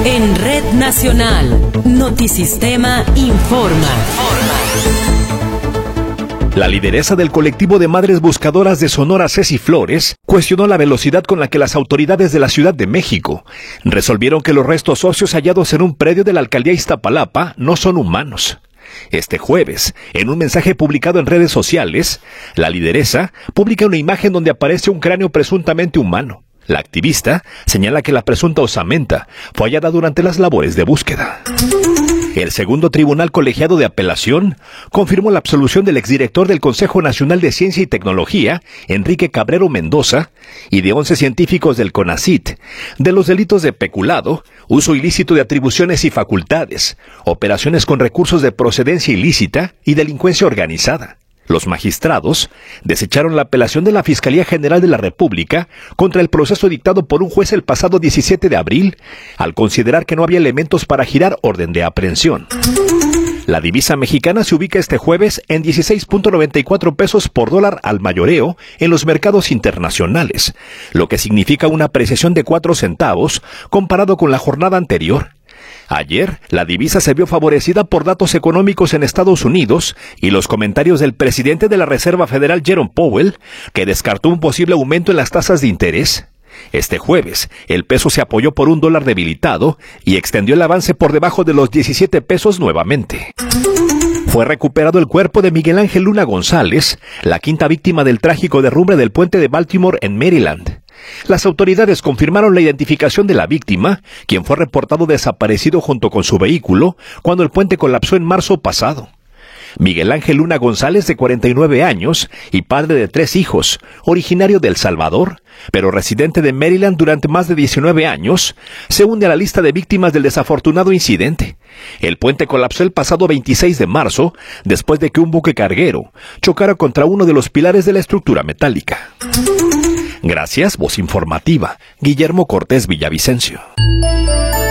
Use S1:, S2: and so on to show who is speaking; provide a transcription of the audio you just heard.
S1: En Red Nacional, Notisistema informa.
S2: La lideresa del colectivo de madres buscadoras de Sonora, Ceci Flores, cuestionó la velocidad con la que las autoridades de la Ciudad de México resolvieron que los restos óseos hallados en un predio de la alcaldía Iztapalapa no son humanos. Este jueves, en un mensaje publicado en redes sociales, la lideresa publica una imagen donde aparece un cráneo presuntamente humano. La activista señala que la presunta osamenta fue hallada durante las labores de búsqueda. El segundo tribunal colegiado de apelación confirmó la absolución del exdirector del Consejo Nacional de Ciencia y Tecnología, Enrique Cabrero Mendoza, y de 11 científicos del CONACYT, de los delitos de peculado, uso ilícito de atribuciones y facultades, operaciones con recursos de procedencia ilícita y delincuencia organizada. Los magistrados desecharon la apelación de la Fiscalía General de la República contra el proceso dictado por un juez el pasado 17 de abril, al considerar que no había elementos para girar orden de aprehensión. La divisa mexicana se ubica este jueves en 16.94 pesos por dólar al mayoreo en los mercados internacionales, lo que significa una apreciación de 4 centavos comparado con la jornada anterior. Ayer, la divisa se vio favorecida por datos económicos en Estados Unidos y los comentarios del presidente de la Reserva Federal, Jerome Powell, que descartó un posible aumento en las tasas de interés. Este jueves, el peso se apoyó por un dólar debilitado y extendió el avance por debajo de los 17 pesos nuevamente. Fue recuperado el cuerpo de Miguel Ángel Luna González, la quinta víctima del trágico derrumbe del puente de Baltimore en Maryland. Las autoridades confirmaron la identificación de la víctima, quien fue reportado desaparecido junto con su vehículo cuando el puente colapsó en marzo pasado. Miguel Ángel Luna González, de 49 años y padre de 3 hijos, originario de El Salvador, pero residente de Maryland durante más de 19 años, se une a la lista de víctimas del desafortunado incidente. El puente colapsó el pasado 26 de marzo, después de que un buque carguero chocara contra uno de los pilares de la estructura metálica. Gracias, voz informativa, Guillermo Cortés Villavicencio.